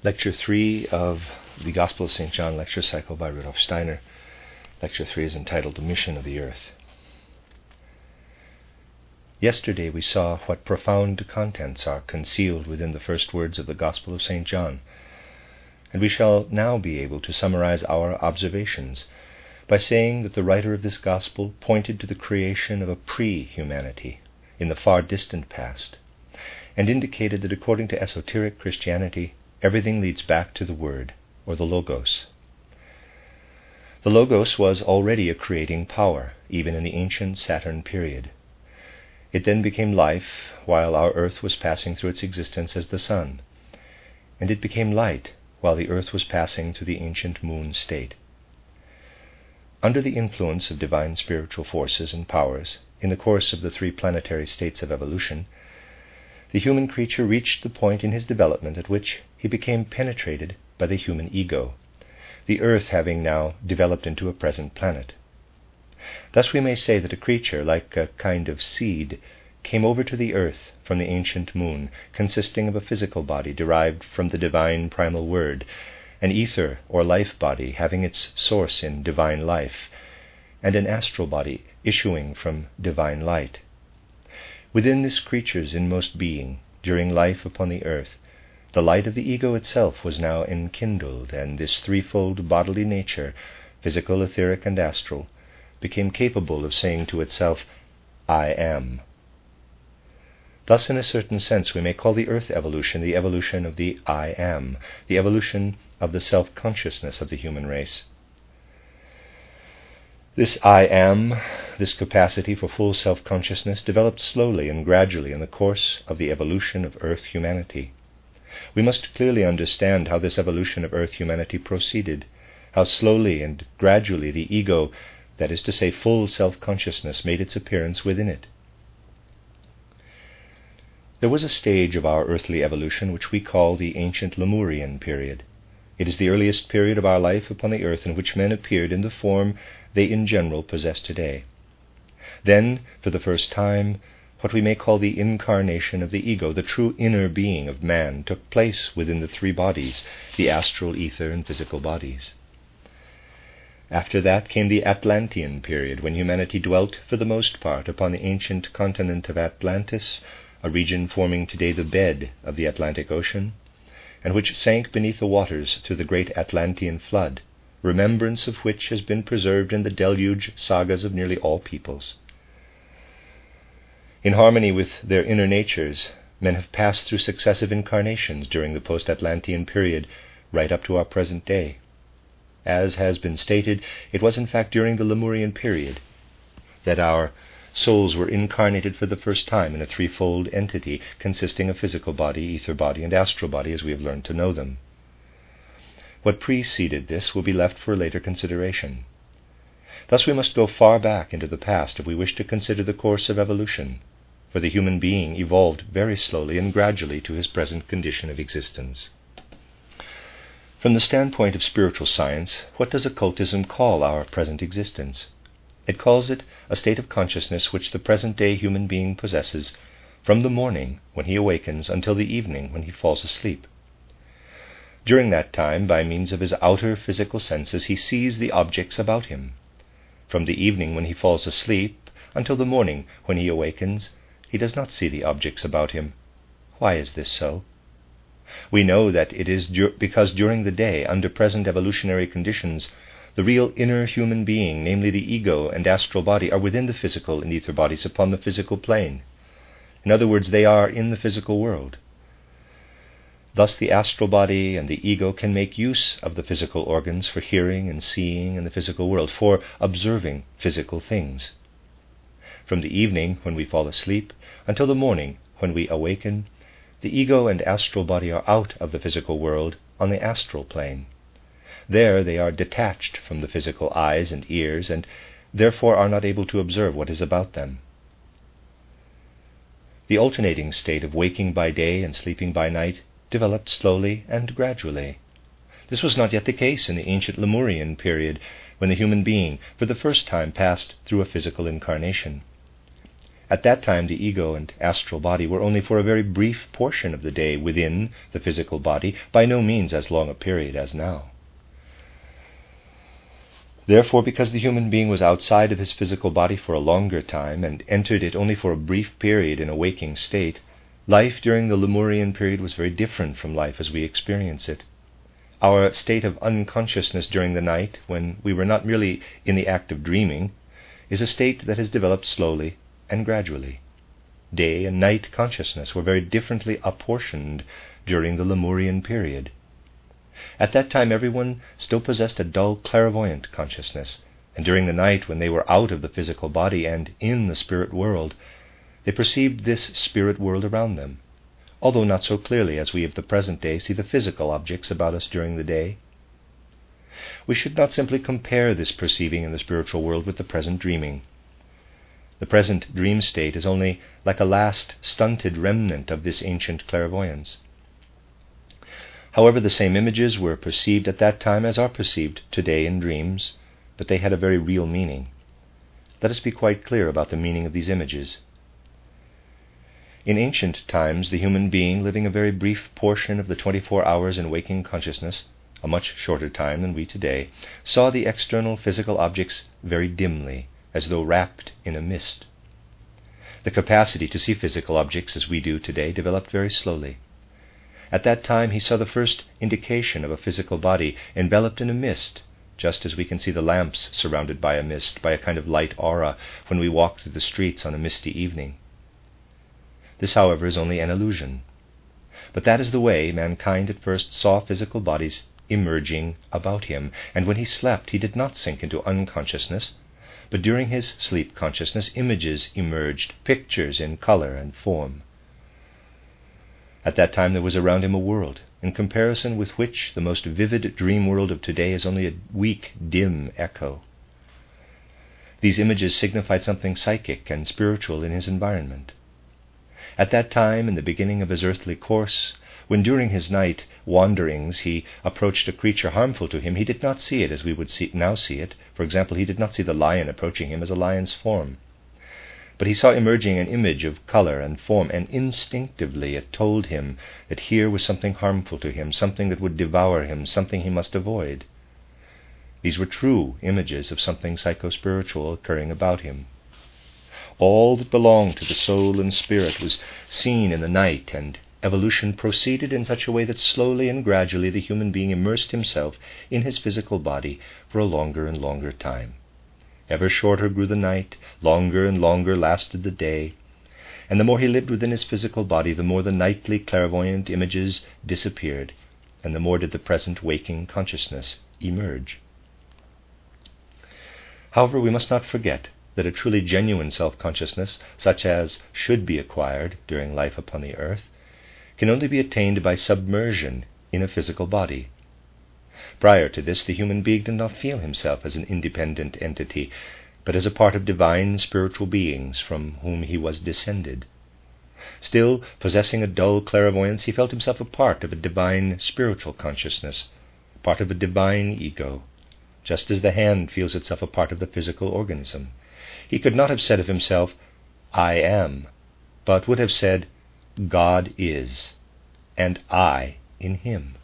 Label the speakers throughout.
Speaker 1: Lecture 3 of the Gospel of St. John lecture cycle by Rudolf Steiner. Lecture 3 is entitled The Mission of the Earth. Yesterday we saw what profound contents are concealed within the first words of the Gospel of St. John, and we shall now be able to summarize our observations by saying that the writer of this Gospel pointed to the creation of a pre-humanity in the far distant past, and indicated that according to esoteric Christianity, everything leads back to the Word, or the Logos. The Logos was already a creating power, even in the ancient Saturn period. It then became life while our earth was passing through its existence as the sun, and it became light while the earth was passing through the ancient moon state. Under the influence of divine spiritual forces and powers, in the course of the three planetary states of evolution, the human creature reached the point in his development at which he became penetrated by the human ego, the earth having now developed into a present planet. Thus we may say that a creature, like a kind of seed, came over to the earth from the ancient moon, consisting of a physical body derived from the divine primal word, an ether or life body having its source in divine life, and an astral body issuing from divine light. Within this creature's inmost being, during life upon the earth, the light of the ego itself was now enkindled, and this threefold bodily nature, physical, etheric, and astral, became capable of saying to itself, I am. Thus, in a certain sense, we may call the earth evolution the evolution of the I am, the evolution of the self-consciousness of the human race. This I am, this capacity for full self-consciousness, developed slowly and gradually in the course of the evolution of earth humanity. We must clearly understand how this evolution of earth humanity proceeded, how slowly and gradually the ego, that is to say, full self-consciousness, made its appearance within it. There was a stage of our earthly evolution which we call the ancient Lemurian period. It is the earliest period of our life upon the earth in which men appeared in the form they in general possess today. Then, for the first time, what we may call the incarnation of the ego, the true inner being of man, took place within the three bodies, the astral, ether, and physical bodies. After that came the Atlantean period, when humanity dwelt, for the most part, upon the ancient continent of Atlantis, a region forming today the bed of the Atlantic Ocean, and which sank beneath the waters through the great Atlantean flood, remembrance of which has been preserved in the deluge sagas of nearly all peoples. In harmony with their inner natures, men have passed through successive incarnations during the post-Atlantean period, right up to our present day. As has been stated, it was in fact during the Lemurian period that our souls were incarnated for the first time in a threefold entity consisting of physical body, ether body, and astral body as we have learned to know them. What preceded this will be left for later consideration. Thus we must go far back into the past if we wish to consider the course of evolution, for the human being evolved very slowly and gradually to his present condition of existence. From the standpoint of spiritual science, what does occultism call our present existence? It calls it a state of consciousness which the present-day human being possesses from the morning when he awakens until the evening when he falls asleep. During that time, by means of his outer physical senses, he sees the objects about him. From the evening when he falls asleep until the morning when he awakens, he does not see the objects about him. Why is this so? We know that it is because during the day, under present evolutionary conditions, the real inner human being, namely the ego and astral body, are within the physical and ether bodies upon the physical plane. In other words, they are in the physical world. Thus the astral body and the ego can make use of the physical organs for hearing and seeing in the physical world, for observing physical things. From the evening when we fall asleep until the morning when we awaken, the ego and astral body are out of the physical world on the astral plane. There they are detached from the physical eyes and ears, and therefore are not able to observe what is about them. The alternating state of waking by day and sleeping by night developed slowly and gradually. This was not yet the case in the ancient Lemurian period, when the human being for the first time passed through a physical incarnation. At that time, the ego and astral body were only for a very brief portion of the day within the physical body, by no means as long a period as now. Therefore, because the human being was outside of his physical body for a longer time and entered it only for a brief period in a waking state, life during the Lemurian period was very different from life as we experience it. Our state of unconsciousness during the night, when we were not merely in the act of dreaming, is a state that has developed slowly and gradually. Day and night consciousness were very differently apportioned during the Lemurian period. At that time, everyone still possessed a dull, clairvoyant consciousness, and during the night, when they were out of the physical body and in the spirit world, they perceived this spirit world around them, although not so clearly as we of the present day see the physical objects about us during the day. We should not simply compare this perceiving in the spiritual world with the present dreaming. The present dream state is only like a last stunted remnant of this ancient clairvoyance. However, the same images were perceived at that time as are perceived today in dreams, but they had a very real meaning. Let us be quite clear about the meaning of these images. In ancient times, the human being, living a very brief portion of the 24 hours in waking consciousness, a much shorter time than we today, saw the external physical objects very dimly, as though wrapped in a mist. The capacity to see physical objects as we do today developed very slowly. At that time, he saw the first indication of a physical body enveloped in a mist, just as we can see the lamps surrounded by a mist, by a kind of light aura, when we walk through the streets on a misty evening. This, however, is only an illusion. But that is the way mankind at first saw physical bodies emerging about him, and when he slept, he did not sink into unconsciousness, but during his sleep consciousness, images emerged, pictures in color and form. At that time there was around him a world, in comparison with which the most vivid dream world of today is only a weak, dim echo. These images signified something psychic and spiritual in his environment. At that time, in the beginning of his earthly course, when during his night wanderings he approached a creature harmful to him, he did not see it as we would now see it. For example, he did not see the lion approaching him as a lion's form. But he saw emerging an image of color and form, and instinctively it told him that here was something harmful to him, something that would devour him, something he must avoid. These were true images of something psychospiritual occurring about him. All that belonged to the soul and spirit was seen in the night, and evolution proceeded in such a way that slowly and gradually the human being immersed himself in his physical body for a longer and longer time. Ever shorter grew the night, longer and longer lasted the day, and the more he lived within his physical body, the more the nightly clairvoyant images disappeared, and the more did the present waking consciousness emerge. However, we must not forget that a truly genuine self-consciousness, such as should be acquired during life upon the earth, can only be attained by submersion in a physical body. Prior to this, the human being did not feel himself as an independent entity, but as a part of divine spiritual beings from whom he was descended. Still, possessing a dull clairvoyance, he felt himself a part of a divine spiritual consciousness, part of a divine ego, just as the hand feels itself a part of the physical organism. He could not have said of himself, "I am," but would have said, "God is, and I in him."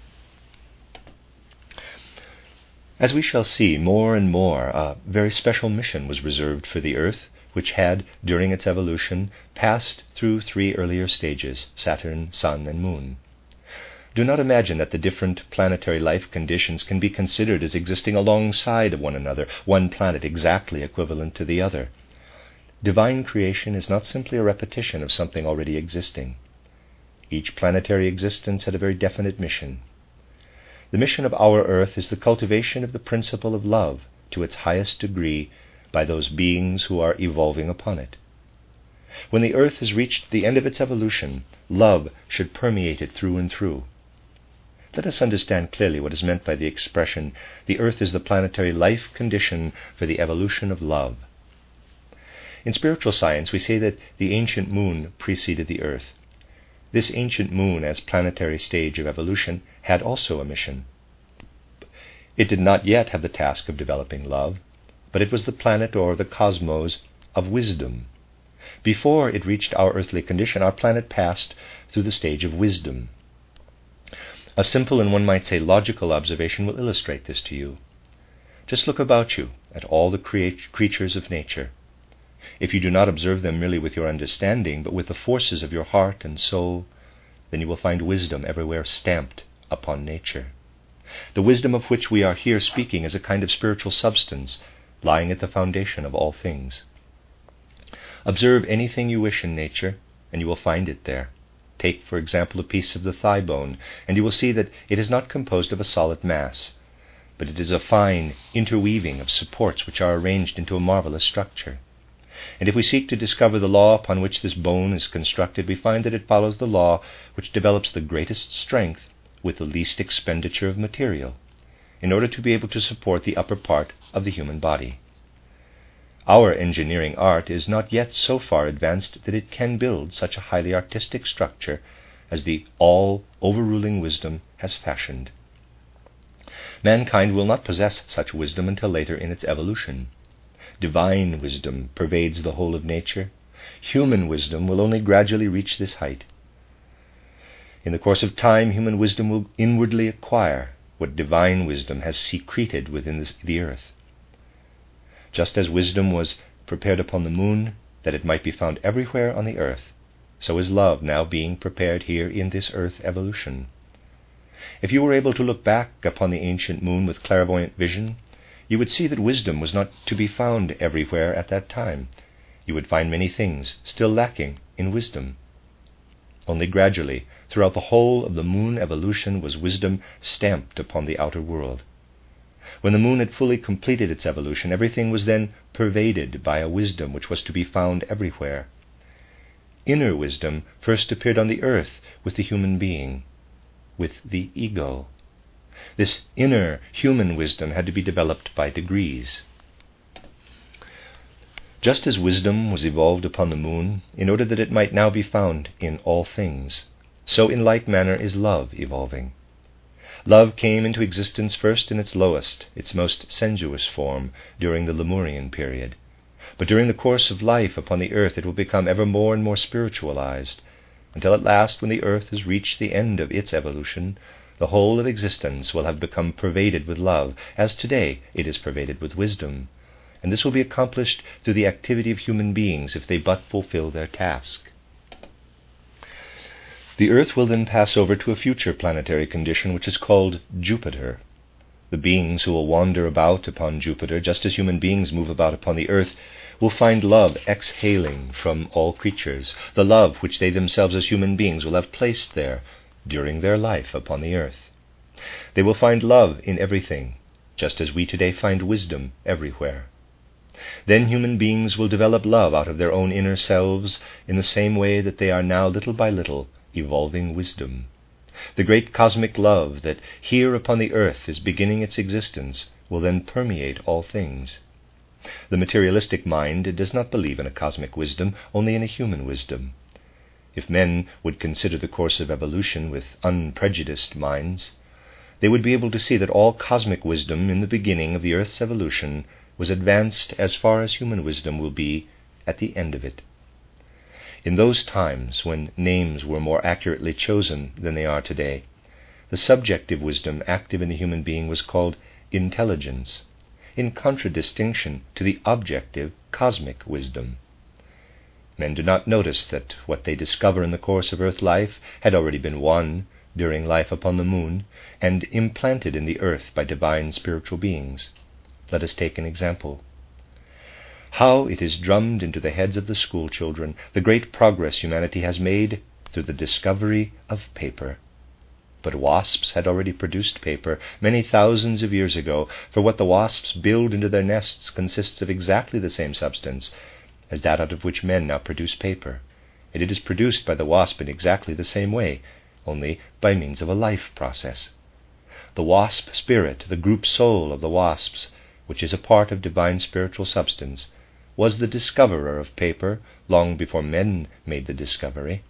Speaker 1: As we shall see more and more, a very special mission was reserved for the Earth, which had, during its evolution, passed through 3 earlier stages: Saturn, Sun, and Moon. Do not imagine that the different planetary life conditions can be considered as existing alongside of one another, one planet exactly equivalent to the other. Divine creation is not simply a repetition of something already existing. Each planetary existence had a very definite mission. The mission of our Earth is the cultivation of the principle of love to its highest degree by those beings who are evolving upon it. When the Earth has reached the end of its evolution, love should permeate it through and through. Let us understand clearly what is meant by the expression, "The Earth is the planetary life condition for the evolution of love." In spiritual science, we say that the ancient moon preceded the Earth. This ancient moon, as planetary stage of evolution, had also a mission. It did not yet have the task of developing love, but it was the planet or the cosmos of wisdom. Before it reached our earthly condition, our planet passed through the stage of wisdom. A simple and one might say logical observation will illustrate this to you. Just look about you at all the creatures of nature. If you do not observe them merely with your understanding, but with the forces of your heart and soul, then you will find wisdom everywhere stamped upon nature. The wisdom of which we are here speaking is a kind of spiritual substance lying at the foundation of all things. Observe anything you wish in nature, and you will find it there. Take, for example, a piece of the thigh bone, and you will see that it is not composed of a solid mass, but it is a fine interweaving of supports which are arranged into a marvelous structure. And if we seek to discover the law upon which this bone is constructed, we find that it follows the law which develops the greatest strength with the least expenditure of material, in order to be able to support the upper part of the human body. Our engineering art is not yet so far advanced that it can build such a highly artistic structure as the all-overruling wisdom has fashioned. Mankind will not possess such wisdom until later in its evolution. Divine wisdom pervades the whole of nature. Human wisdom will only gradually reach this height. In the course of time, human wisdom will inwardly acquire what divine wisdom has secreted within the earth. Just as wisdom was prepared upon the moon, that it might be found everywhere on the earth, so is love now being prepared here in this earth evolution. If you were able to look back upon the ancient moon with clairvoyant vision, you would see that wisdom was not to be found everywhere at that time. You would find many things still lacking in wisdom. Only gradually, throughout the whole of the moon evolution, was wisdom stamped upon the outer world. When the moon had fully completed its evolution, everything was then pervaded by a wisdom which was to be found everywhere. Inner wisdom first appeared on the earth with the human being, with the ego. This inner human wisdom had to be developed by degrees. Just as wisdom was evolved upon the moon in order that it might now be found in all things, so in like manner is love evolving. Love came into existence first in its lowest, its most sensuous form during the Lemurian period. But during the course of life upon the earth it will become ever more and more spiritualized, until at last, when the earth has reached the end of its evolution, the whole of existence will have become pervaded with love, as today it is pervaded with wisdom. And this will be accomplished through the activity of human beings if they but fulfill their task. The earth will then pass over to a future planetary condition which is called Jupiter. The beings who will wander about upon Jupiter, just as human beings move about upon the earth, will find love exhaling from all creatures, the love which they themselves as human beings will have placed there during their life upon the earth. They will find love in everything, just as we today find wisdom everywhere. Then human beings will develop love out of their own inner selves in the same way that they are now little by little evolving wisdom. The great cosmic love that here upon the earth is beginning its existence will then permeate all things. The materialistic mind does not believe in a cosmic wisdom, only in a human wisdom. If men would consider the course of evolution with unprejudiced minds, they would be able to see that all cosmic wisdom in the beginning of the earth's evolution was advanced as far as human wisdom will be at the end of it. In those times, when names were more accurately chosen than they are today, the subjective wisdom active in the human being was called intelligence, in contradistinction to the objective cosmic wisdom. Men do not notice that what they discover in the course of earth life had already been won during life upon the moon and implanted in the earth by divine spiritual beings. Let us take an example. How it is drummed into the heads of the school children the great progress humanity has made through the discovery of paper. But wasps had already produced paper many thousands of years ago, for what the wasps build into their nests consists of exactly the same substance as that out of which men now produce paper, and it is produced by the wasp in exactly the same way, only by means of a life process. The wasp spirit, the group soul of the wasps, which is a part of divine spiritual substance, was the discoverer of paper long before men made the discovery.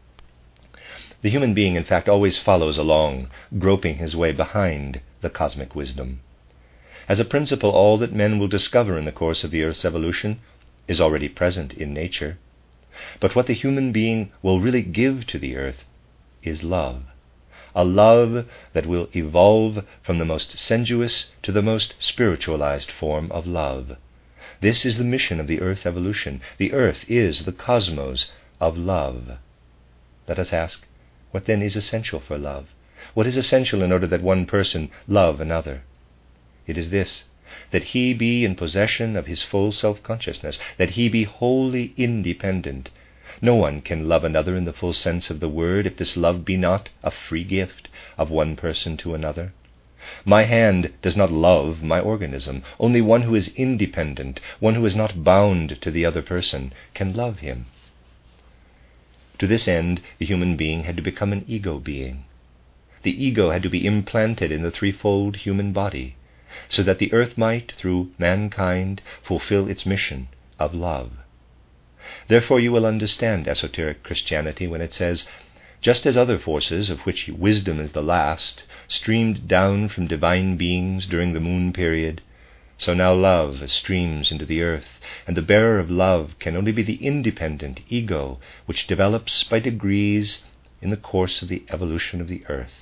Speaker 1: The human being, in fact, always follows along, groping his way behind the cosmic wisdom. As a principle, all that men will discover in the course of the earth's evolution is already present in nature, But what the human being will really give to the earth is love. A love that will evolve from the most sensuous to the most spiritualized form of love. This is the mission of the earth evolution. The earth is the cosmos of love. Let us ask, what then is essential for love? What is essential in order that one person love another? It is this, that he be in possession of his full self-consciousness, that he be wholly independent. No one can love another in the full sense of the word if this love be not a free gift of one person to another. My hand does not love my organism. Only one who is independent, one who is not bound to the other person, can love him. To this end, the human being had to become an ego being. The ego had to be implanted in the threefold human body, so that the earth might, through mankind, fulfill its mission of love. Therefore you will understand esoteric Christianity when it says, just as other forces, of which wisdom is the last, streamed down from divine beings during the moon period, so now love streams into the earth, and the bearer of love can only be the independent ego, which develops by degrees in the course of the evolution of the earth.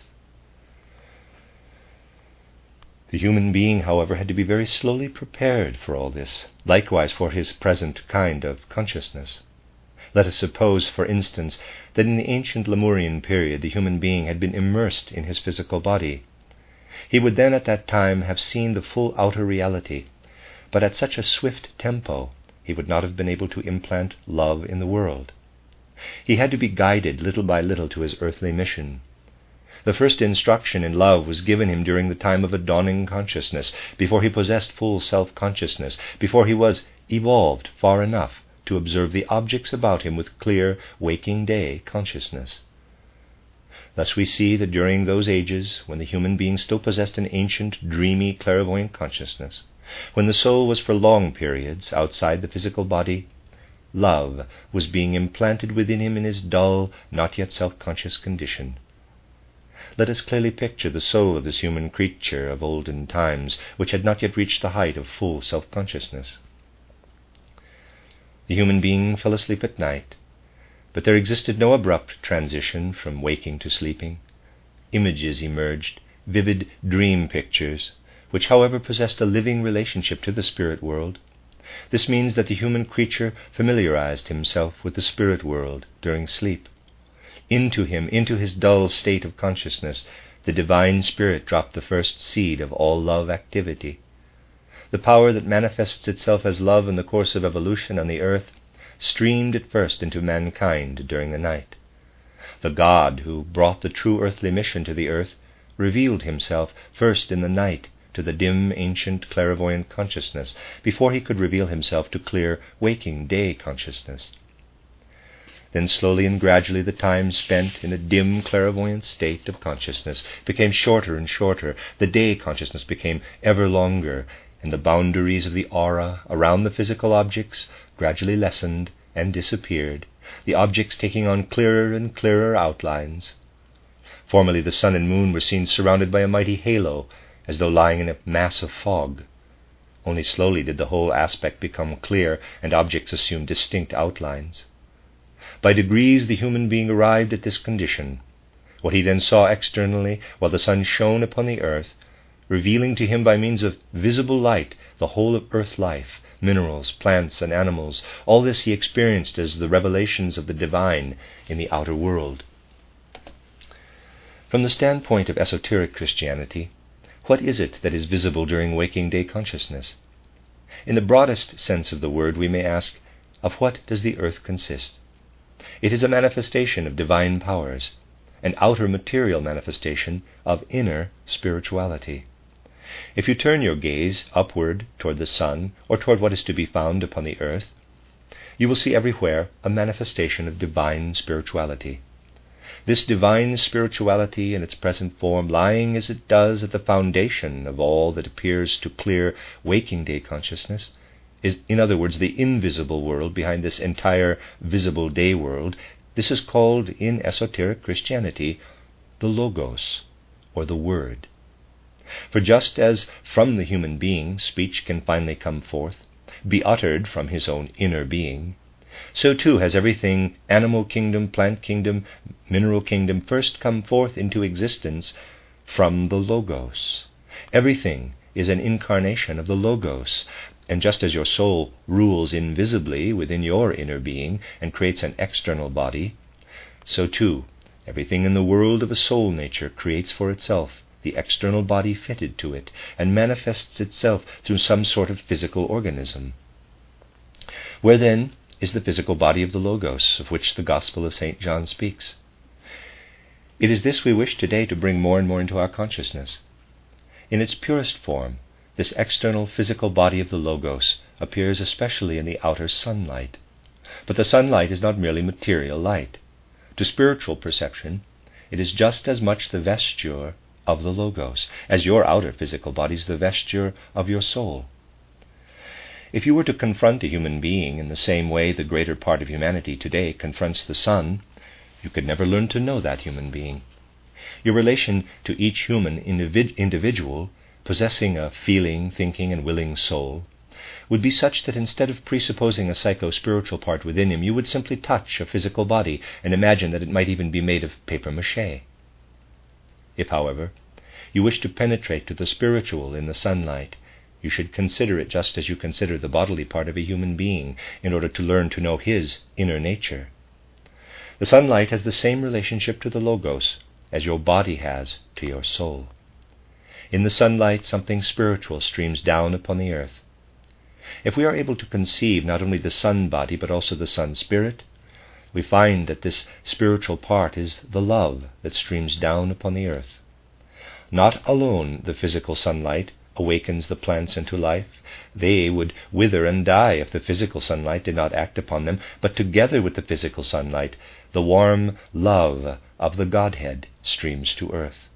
Speaker 1: The human being, however, had to be very slowly prepared for all this, likewise for his present kind of consciousness. Let us suppose, for instance, that in the ancient Lemurian period the human being had been immersed in his physical body. He would then at that time have seen the full outer reality, but at such a swift tempo he would not have been able to implant love in the world. He had to be guided little by little to his earthly mission. The first instruction in love was given him during the time of a dawning consciousness, before he possessed full self-consciousness, before he was evolved far enough to observe the objects about him with clear, waking day consciousness. Thus we see that during those ages, when the human being still possessed an ancient, dreamy, clairvoyant consciousness, when the soul was for long periods outside the physical body, love was being implanted within him in his dull, not yet self-conscious condition. Let us clearly picture the soul of this human creature of olden times, which had not yet reached the height of full self-consciousness. The human being fell asleep at night, but there existed no abrupt transition from waking to sleeping. Images emerged, vivid dream pictures, which however possessed a living relationship to the spirit world. This means that the human creature familiarized himself with the spirit world during sleep. Into him, into his dull state of consciousness, the divine spirit dropped the first seed of all love activity. The power that manifests itself as love in the course of evolution on the earth streamed at first into mankind during the night. The God who brought the true earthly mission to the earth revealed himself first in the night to the dim, ancient, clairvoyant consciousness, before he could reveal himself to clear, waking day consciousness. Then slowly and gradually the time spent in a dim, clairvoyant state of consciousness became shorter and shorter. The day consciousness became ever longer, and the boundaries of the aura around the physical objects gradually lessened and disappeared, the objects taking on clearer and clearer outlines. Formerly the sun and moon were seen surrounded by a mighty halo, as though lying in a mass of fog. Only slowly did the whole aspect become clear, and objects assume distinct outlines. By degrees the human being arrived at this condition. What he then saw externally, while the sun shone upon the earth, revealing to him by means of visible light the whole of earth life, minerals, plants, and animals, all this he experienced as the revelations of the divine in the outer world. From the standpoint of esoteric Christianity, what is it that is visible during waking day consciousness? In the broadest sense of the word, we may ask, of what does the earth consist? It is a manifestation of divine powers, an outer material manifestation of inner spirituality. If you turn your gaze upward toward the sun, or toward what is to be found upon the earth, you will see everywhere a manifestation of divine spirituality. This divine spirituality in its present form, lying as it does at the foundation of all that appears to clear waking day consciousness, is, in other words, the invisible world behind this entire visible day world. This is called in esoteric Christianity the Logos, or the Word. For just as from the human being speech can finally come forth, be uttered from his own inner being, So too has everything, animal kingdom, plant kingdom, mineral kingdom, first come forth into existence from the Logos. Everything is an incarnation of the Logos. And just as your soul rules invisibly within your inner being and creates an external body, so too everything in the world of a soul nature creates for itself the external body fitted to it and manifests itself through some sort of physical organism. Where then is the physical body of the Logos, of which the Gospel of St. John speaks? It is this we wish today to bring more and more into our consciousness. In its purest form, this external physical body of the Logos appears especially in the outer sunlight. But the sunlight is not merely material light. To spiritual perception, it is just as much the vesture of the Logos as your outer physical body is the vesture of your soul. If you were to confront a human being in the same way the greater part of humanity today confronts the sun, you could never learn to know that human being. Your relation to each human individual possessing a feeling, thinking, and willing soul would be such that instead of presupposing a psycho-spiritual part within him, you would simply touch a physical body and imagine that it might even be made of papier-mâché. If, however, you wish to penetrate to the spiritual in the sunlight, you should consider it just as you consider the bodily part of a human being in order to learn to know his inner nature. The sunlight has the same relationship to the Logos as your body has to your soul. In the sunlight, something spiritual streams down upon the earth. If we are able to conceive not only the sun body but also the sun spirit, we find that this spiritual part is the love that streams down upon the earth. Not alone the physical sunlight awakens the plants into life. They would wither and die if the physical sunlight did not act upon them, but together with the physical sunlight, the warm love of the Godhead streams to earth.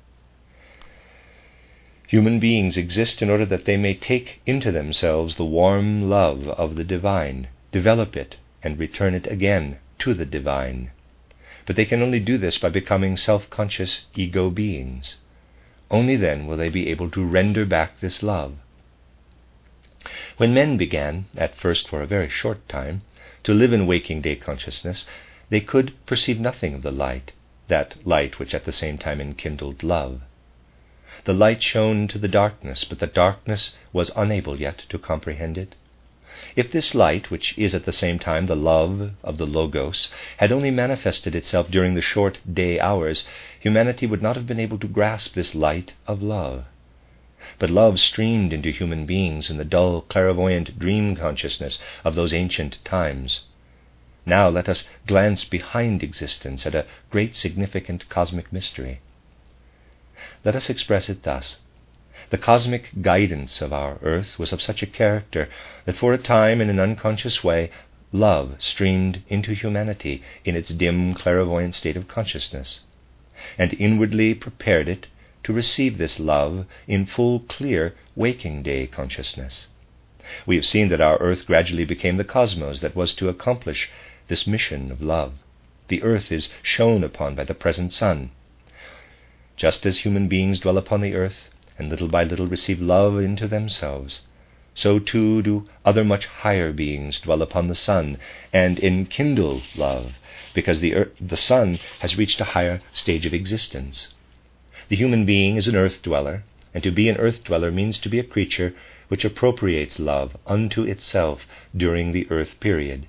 Speaker 1: Human beings exist in order that they may take into themselves the warm love of the divine, develop it, and return it again to the divine. But they can only do this by becoming self-conscious ego beings. Only then will they be able to render back this love. When men began, at first for a very short time, to live in waking day consciousness, they could perceive nothing of the light, that light which at the same time enkindled love. The light shone to the darkness, but the darkness was unable yet to comprehend it. If this light, which is at the same time the love of the Logos, had only manifested itself during the short day hours, humanity would not have been able to grasp this light of love. But love streamed into human beings in the dull, clairvoyant dream consciousness of those ancient times. Now let us glance behind existence at a great significant cosmic mystery. Let us express it thus. The cosmic guidance of our earth was of such a character that for a time, in an unconscious way, love streamed into humanity in its dim, clairvoyant state of consciousness, and inwardly prepared it to receive this love in full, clear, waking day consciousness. We have seen that our earth gradually became the cosmos that was to accomplish this mission of love. The earth is shone upon by the present sun. Just as human beings dwell upon the earth, and little by little receive love into themselves, so too do other much higher beings dwell upon the sun and enkindle love, because the sun has reached a higher stage of existence. The human being is an earth dweller, and to be an earth dweller means to be a creature which appropriates love unto itself during the earth period.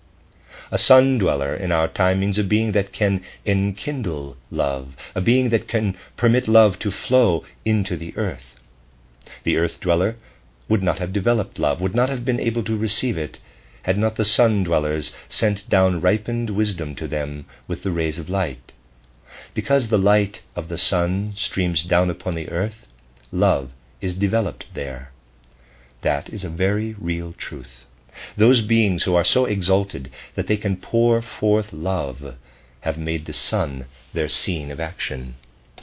Speaker 1: A sun dweller in our time means a being that can enkindle love, a being that can permit love to flow into the earth. The earth dweller would not have developed love, would not have been able to receive it, had not the sun dwellers sent down ripened wisdom to them with the rays of light. Because the light of the sun streams down upon the earth, love is developed there. That is a very real truth. Those beings who are so exalted that they can pour forth love have made the sun their scene of action.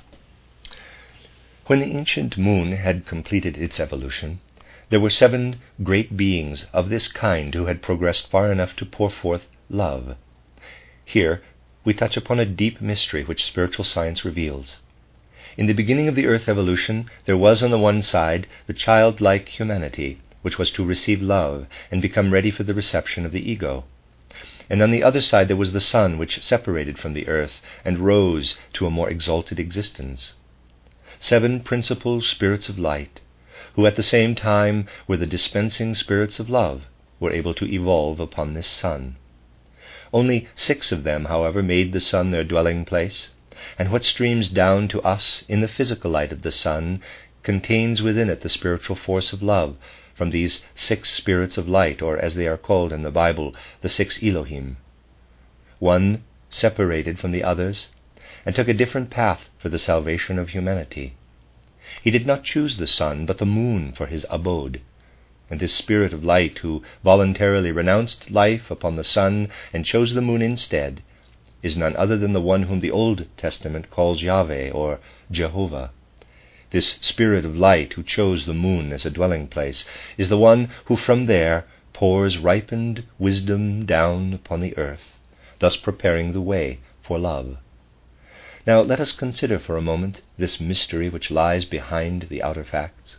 Speaker 1: When the ancient moon had completed its evolution, there were 7 great beings of this kind who had progressed far enough to pour forth love. Here we touch upon a deep mystery which spiritual science reveals. In the beginning of the earth evolution, there was on the one side the childlike humanity, which was to receive love and become ready for the reception of the ego. And on the other side there was the sun, which separated from the earth and rose to a more exalted existence. 7 principal spirits of light, who at the same time were the dispensing spirits of love, were able to evolve upon this sun. Only 6 of them, however, made the sun their dwelling place, and what streams down to us in the physical light of the sun contains within it the spiritual force of love from these 6 spirits of light, or as they are called in the Bible, the 6 Elohim. One separated from the others and took a different path for the salvation of humanity. He did not choose the sun, but the moon for his abode. And this spirit of light, who voluntarily renounced life upon the sun and chose the moon instead, is none other than the one whom the Old Testament calls Yahweh, or Jehovah. This spirit of light, who chose the moon as a dwelling place, is the one who from there pours ripened wisdom down upon the earth, thus preparing the way for love. Now let us consider for a moment this mystery which lies behind the outer facts.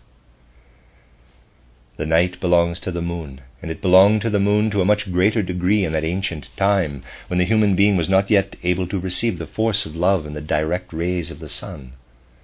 Speaker 1: The night belongs to the moon, and it belonged to the moon to a much greater degree in that ancient time, when the human being was not yet able to receive the force of love in the direct rays of the sun.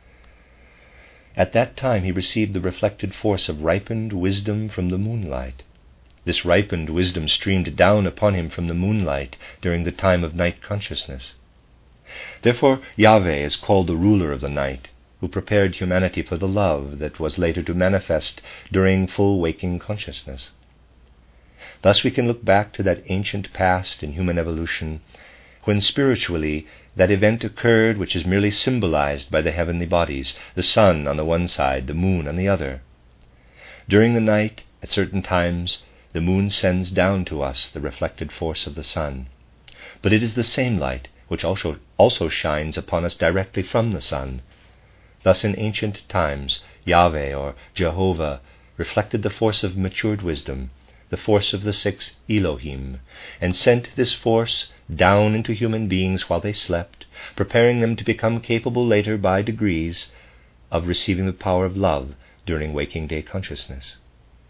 Speaker 1: At that time he received the reflected force of ripened wisdom from the moonlight. This ripened wisdom streamed down upon him from the moonlight during the time of night consciousness. Therefore Yahweh is called the ruler of the night, who prepared humanity for the love that was later to manifest during full waking consciousness. Thus we can look back to that ancient past in human evolution, when spiritually that event occurred which is merely symbolized by the heavenly bodies, the sun on the one side, the moon on the other. During the night, at certain times, the moon sends down to us the reflected force of the sun. But it is the same light which also shines upon us directly from the sun. Thus in ancient times, Yahweh, or Jehovah, reflected the force of matured wisdom, the force of the 6 Elohim, and sent this force down into human beings while they slept, preparing them to become capable later by degrees of receiving the power of love during waking day consciousness.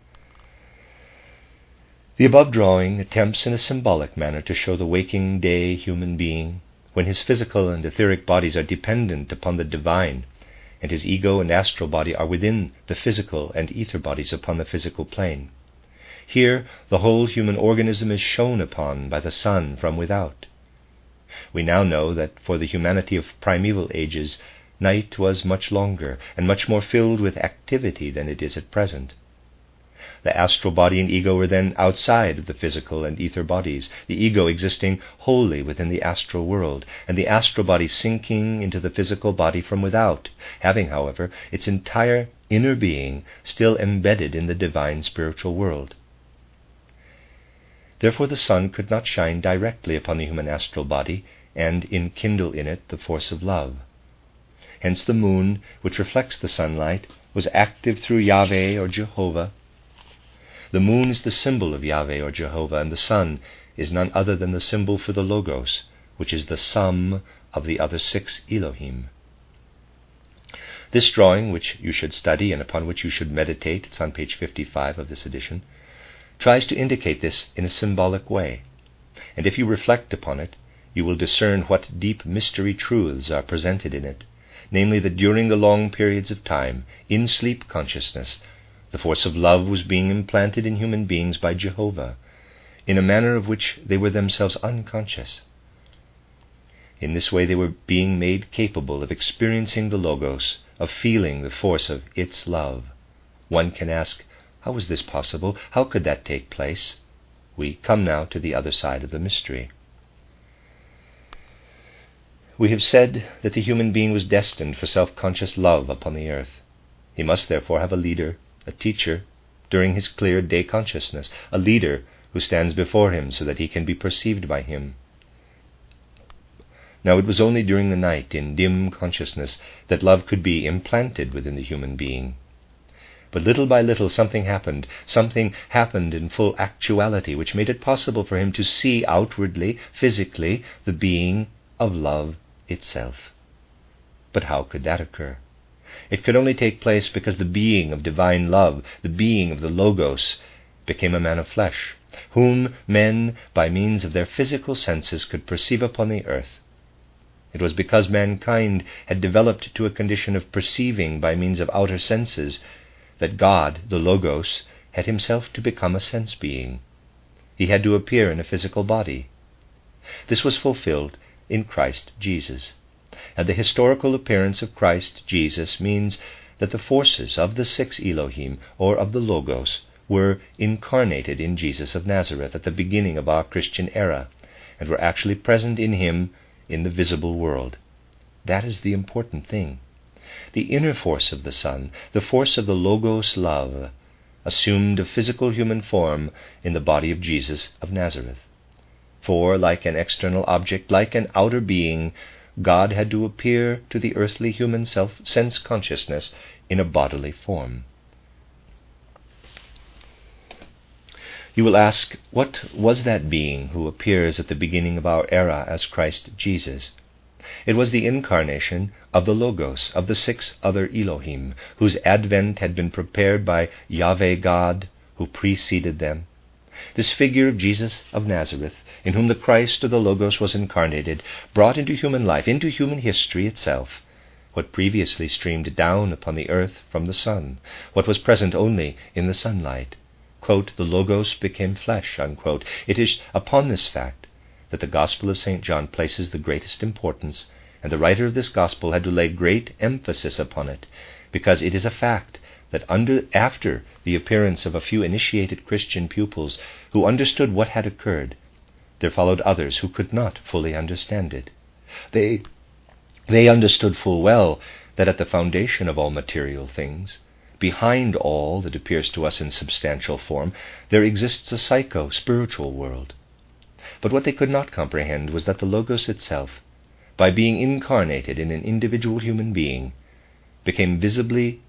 Speaker 1: The above drawing attempts in a symbolic manner to show the waking day human being, when his physical and etheric bodies are dependent upon the divine, and his ego and astral body are within the physical and ether bodies upon the physical plane. Here the whole human organism is shone upon by the sun from without. We now know that for the humanity of primeval ages, night was much longer and much more filled with activity than it is at present. The astral body and ego were then outside of the physical and ether bodies, the ego existing wholly within the astral world, and the astral body sinking into the physical body from without, having, however, its entire inner being still embedded in the divine spiritual world. Therefore the sun could not shine directly upon the human astral body and enkindle in it the force of love. Hence the moon, which reflects the sunlight, was active through Yahweh or Jehovah. The moon is the symbol of Yahweh or Jehovah, and the sun is none other than the symbol for the Logos, which is the sum of the other 6 Elohim. This drawing, which you should study and upon which you should meditate, it's on page 55 of this edition, tries to indicate this in a symbolic way, and if you reflect upon it, you will discern what deep mystery truths are presented in it, namely that during the long periods of time, in sleep consciousness, the force of love was being implanted in human beings by Jehovah, in a manner of which they were themselves unconscious. In this way they were being made capable of experiencing the Logos, of feeling the force of its love. One can ask, how was this possible? How could that take place? We come now to the other side of the mystery. We have said that the human being was destined for self-conscious love upon the earth. He must therefore have a leader, a teacher, during his clear day consciousness, a leader who stands before him so that he can be perceived by him. Now it was only during the night, in dim consciousness, that love could be implanted within the human being. But little by little something happened in full actuality, which made it possible for him to see outwardly, physically, the being of love itself. But how could that occur? It could only take place because the being of divine love, the being of the Logos, became a man of flesh, whom men, by means of their physical senses, could perceive upon the earth. It was because mankind had developed to a condition of perceiving by means of outer senses that God, the Logos, had himself to become a sense being. He had to appear in a physical body. This was fulfilled in Christ Jesus. And the historical appearance of Christ Jesus means that the forces of the six Elohim, or of the Logos, were incarnated in Jesus of Nazareth at the beginning of our Christian era, and were actually present in him in the visible world. That is the important thing. The inner force of the Son, the force of the Logos love, assumed a physical human form in the body of Jesus of Nazareth. For, like an external object, like an outer being, God had to appear to the earthly human sense consciousness in a bodily form. You will ask, what was that being who appears at the beginning of our era as Christ Jesus? It was the incarnation of the Logos, of the six other Elohim, whose advent had been prepared by Yahweh God, who preceded them. This figure of Jesus of Nazareth, in whom the Christ or the Logos was incarnated, brought into human life, into human history itself, what previously streamed down upon the earth from the sun, what was present only in the sunlight. Quote, the Logos became flesh, unquote. It is upon this fact that the Gospel of St. John places the greatest importance, and the writer of this Gospel had to lay great emphasis upon it, because it is a fact that after the appearance of a few initiated Christian pupils who understood what had occurred, there followed others who could not fully understand it. They understood full well that at the foundation of all material things, behind all that appears to us in substantial form, there exists a psycho-spiritual world. But what they could not comprehend was that the Logos itself, by being incarnated in an individual human being, became physically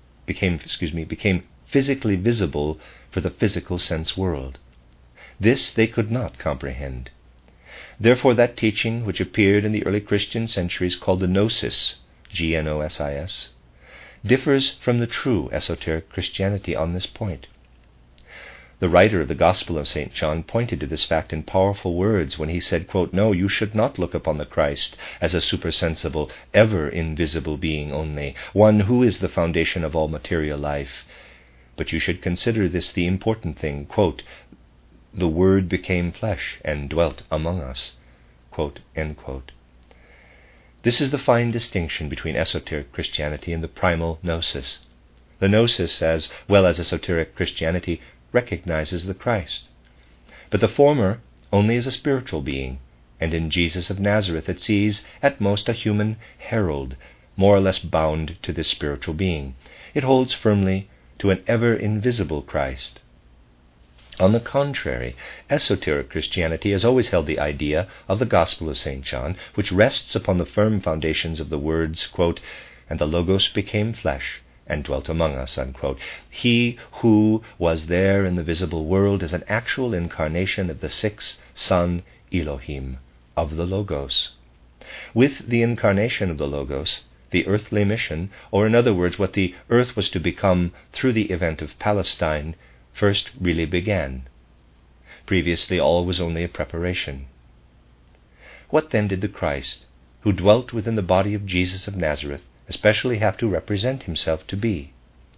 Speaker 1: visible for the physical sense world. This they could not comprehend. Therefore that teaching which appeared in the early Christian centuries, called the Gnosis, Gnosis, differs from the true esoteric Christianity on this point. The writer of the Gospel of St. John pointed to this fact in powerful words when he said, quote, no, you should not look upon the Christ as a supersensible, ever invisible being only, one who is the foundation of all material life, but you should consider this the important thing, quote, the Word became flesh and dwelt among us, quote, end quote. This is the fine distinction between esoteric Christianity and the primal Gnosis. The Gnosis, as well as esoteric Christianity, recognizes the Christ, but the former only as a spiritual being, and in Jesus of Nazareth it sees at most a human herald, more or less bound to this spiritual being. It holds firmly to an ever-invisible Christ. On the contrary, esoteric Christianity has always held the idea of the Gospel of St. John, which rests upon the firm foundations of the words, quote, and the Logos became flesh and dwelt among us, unquote. He who was there in the visible world is an actual incarnation of the six Son Elohim, of the Logos. With the incarnation of the Logos, the earthly mission, or in other words, what the earth was to become through the event of Palestine, first really began. Previously all was only a preparation. What then did the Christ, who dwelt within the body of Jesus of Nazareth, especially have to represent himself to be?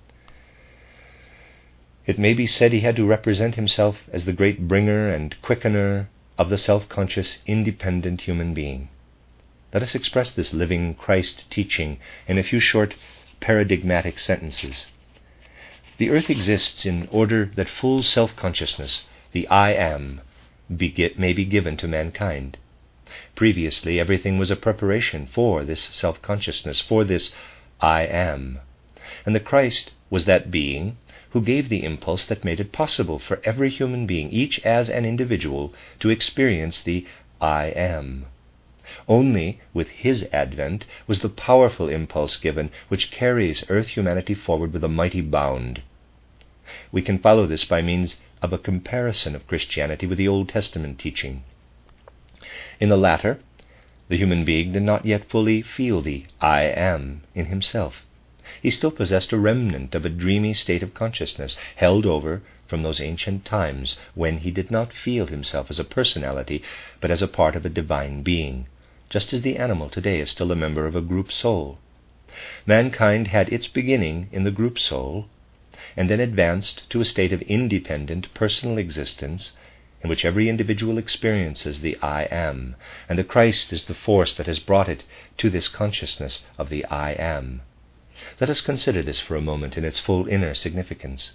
Speaker 1: It may be said he had to represent himself as the great bringer and quickener of the self-conscious, independent human being. Let us express this living Christ teaching in a few short paradigmatic sentences. The earth exists in order that full self-consciousness, the I am, may be given to mankind. Previously, everything was a preparation for this self-consciousness, for this I am. And the Christ was that being who gave the impulse that made it possible for every human being, each as an individual, to experience the I am. Only with his advent was the powerful impulse given which carries earth humanity forward with a mighty bound. We can follow this by means of a comparison of Christianity with the Old Testament teaching. In the latter, the human being did not yet fully feel the I am in himself. He still possessed a remnant of a dreamy state of consciousness, held over from those ancient times when he did not feel himself as a personality, but as a part of a divine being, just as the animal today is still a member of a group soul. Mankind had its beginning in the group soul, and then advanced to a state of independent personal existence in which every individual experiences the I Am, and the Christ is the force that has brought it to this consciousness of the I Am. Let us consider this for a moment in its full inner significance.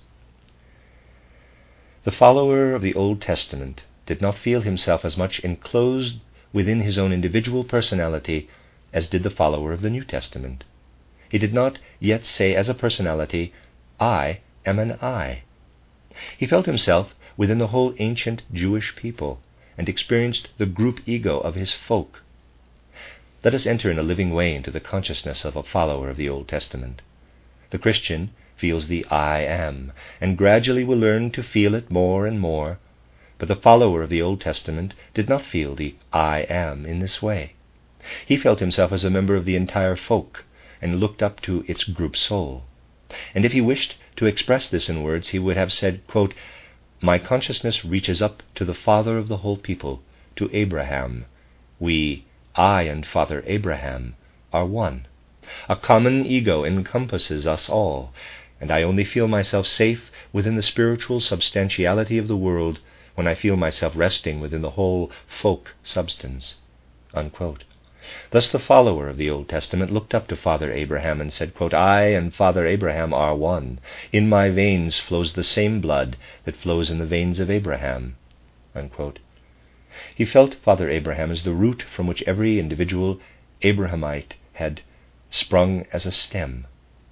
Speaker 1: The follower of the Old Testament did not feel himself as much enclosed within his own individual personality as did the follower of the New Testament. He did not yet say as a personality, I am an I. He felt himself within the whole ancient Jewish people and experienced the group ego of his folk. Let us enter in a living way into the consciousness of a follower of the Old Testament. The Christian feels the I Am, and gradually will learn to feel it more and more, but the follower of the Old Testament did not feel the I Am in this way. He felt himself as a member of the entire folk and looked up to its group soul. And if he wished to express this in words, he would have said, quote, my consciousness reaches up to the father of the whole people, to Abraham. I and Father Abraham, are one. A common ego encompasses us all, and I only feel myself safe within the spiritual substantiality of the world when I feel myself resting within the whole folk substance. Unquote. Thus the follower of the Old Testament looked up to Father Abraham and said, quote, I and Father Abraham are one. In my veins flows the same blood that flows in the veins of Abraham. Unquote. He felt Father Abraham as the root from which every individual Abrahamite had sprung as a stem.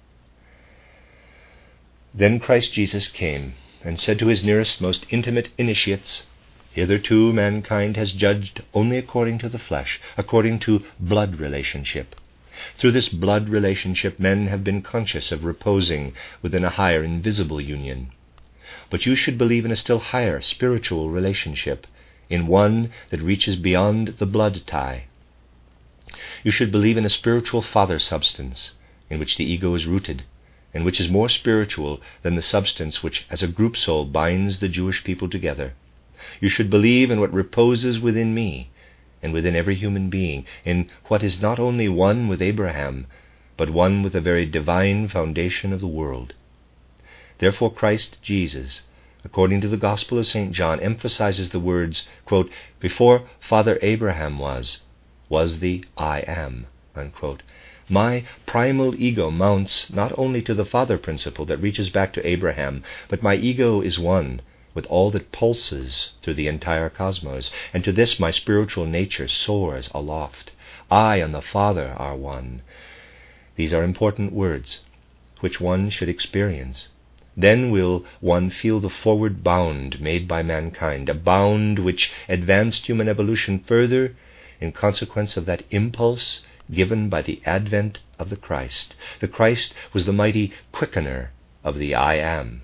Speaker 1: Then Christ Jesus came and said to his nearest, most intimate initiates, hitherto mankind has judged only according to the flesh, according to blood relationship. Through this blood relationship men have been conscious of reposing within a higher invisible union. But you should believe in a still higher spiritual relationship, in one that reaches beyond the blood tie. You should believe in a spiritual father substance, in which the ego is rooted, and which is more spiritual than the substance which as a group soul binds the Jewish people together. You should believe in what reposes within me, and within every human being, in what is not only one with Abraham, but one with the very divine foundation of the world. Therefore Christ Jesus, according to the Gospel of St. John, emphasizes the words, quote, before Father Abraham was the I Am. Unquote. My primal ego mounts not only to the Father principle that reaches back to Abraham, but my ego is one with all that pulses through the entire cosmos, and to this my spiritual nature soars aloft. I and the Father are one. These are important words, which one should experience. Then will one feel the forward bound made by mankind, a bound which advanced human evolution further in consequence of that impulse given by the advent of the Christ. The Christ was the mighty quickener of the I Am.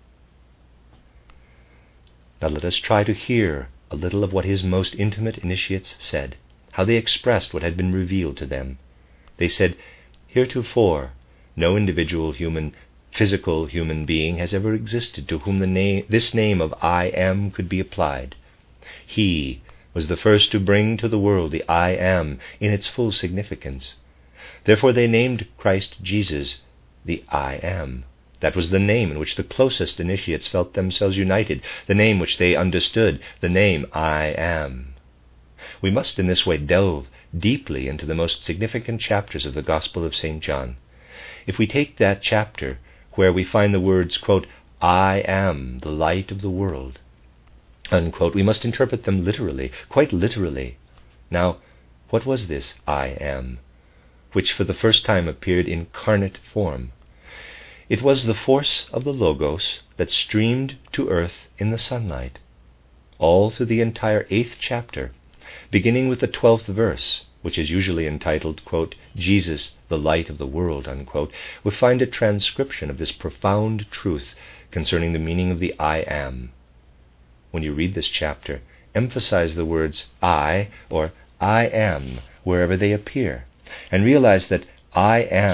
Speaker 1: Now let us try to hear a little of what his most intimate initiates said, how they expressed what had been revealed to them. They said, heretofore, no individual physical human being has ever existed to whom this name of I Am could be applied. He was the first to bring to the world the I Am in its full significance. Therefore they named Christ Jesus the I Am. That was the name in which the closest initiates felt themselves united, the name which they understood, the name I Am. We must in this way delve deeply into the most significant chapters of the Gospel of St. John. If we take that chapter where we find the words, quote, I am the light of the world, unquote, we must interpret them literally, quite literally. Now, what was this I Am, which for the first time appeared in incarnate form? It was the force of the Logos that streamed to earth in the sunlight. All through the entire 8th chapter, beginning with the 12th verse, which is usually entitled, quote, Jesus, the light of the world, unquote, we find a transcription of this profound truth concerning the meaning of the I Am. When you read this chapter, emphasize the words I or I am wherever they appear, and realize that I Am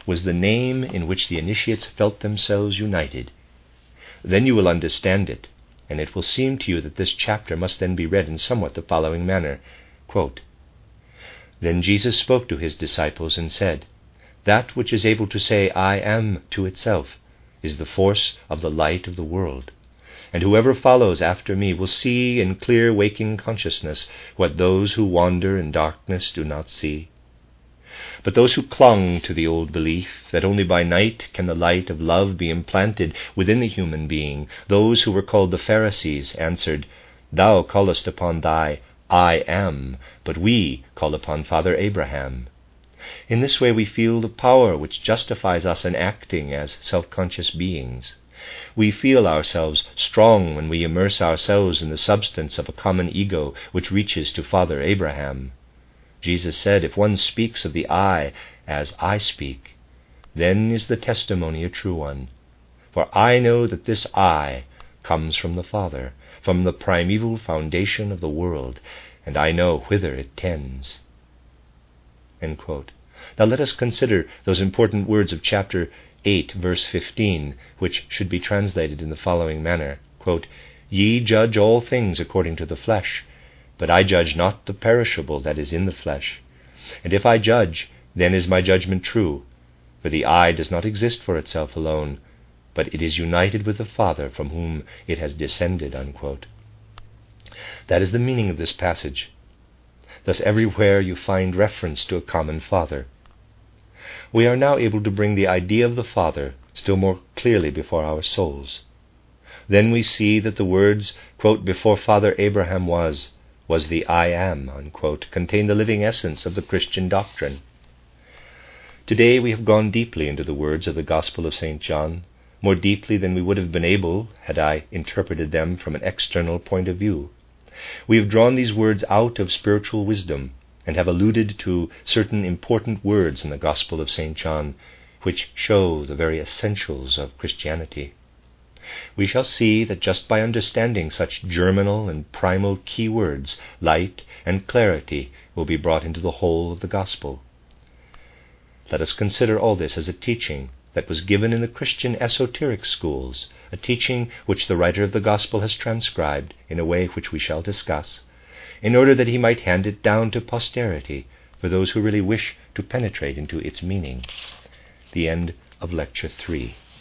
Speaker 1: was the name in which the initiates felt themselves united. Then you will understand it, and it will seem to you that this chapter must then be read in somewhat the following manner. Quote, "Then Jesus spoke to his disciples and said, 'That which is able to say, I am, to itself, is the force of the light of the world. And whoever follows after me will see in clear waking consciousness what those who wander in darkness do not see. But those who clung to the old belief that only by night can the light of love be implanted within the human being, those who were called the Pharisees, answered, 'Thou callest upon thy I am, but we call upon Father Abraham.' In this way we feel the power which justifies us in acting as self-conscious beings. We feel ourselves strong when we immerse ourselves in the substance of a common ego which reaches to Father Abraham. Jesus said, if one speaks of the I as I speak, then is the testimony a true one. For I know that this I comes from the Father, from the primeval foundation of the world, and I know whither it tends." End quote. Now let us consider those important words of chapter 8, verse 15, which should be translated in the following manner. Quote, "Ye judge all things according to the flesh, but I judge not the perishable that is in the flesh. And if I judge, then is my judgment true. For the I does not exist for itself alone, but it is united with the Father from whom it has descended." Unquote. That is the meaning of this passage. Thus everywhere you find reference to a common Father. We are now able to bring the idea of the Father still more clearly before our souls. Then we see that the words, quote, "before Father Abraham was the I am," unquote, contain the living essence of the Christian doctrine. Today we have gone deeply into the words of the Gospel of St. John, more deeply than we would have been able had I interpreted them from an external point of view. We have drawn these words out of spiritual wisdom and have alluded to certain important words in the Gospel of St. John, which show the very essentials of Christianity. We shall see that just by understanding such germinal and primal key words, light and clarity will be brought into the whole of the Gospel. Let us consider all this as a teaching that was given in the Christian esoteric schools, a teaching which the writer of the Gospel has transcribed in a way which we shall discuss, in order that he might hand it down to posterity for those who really wish to penetrate into its meaning. The end of Lecture 3.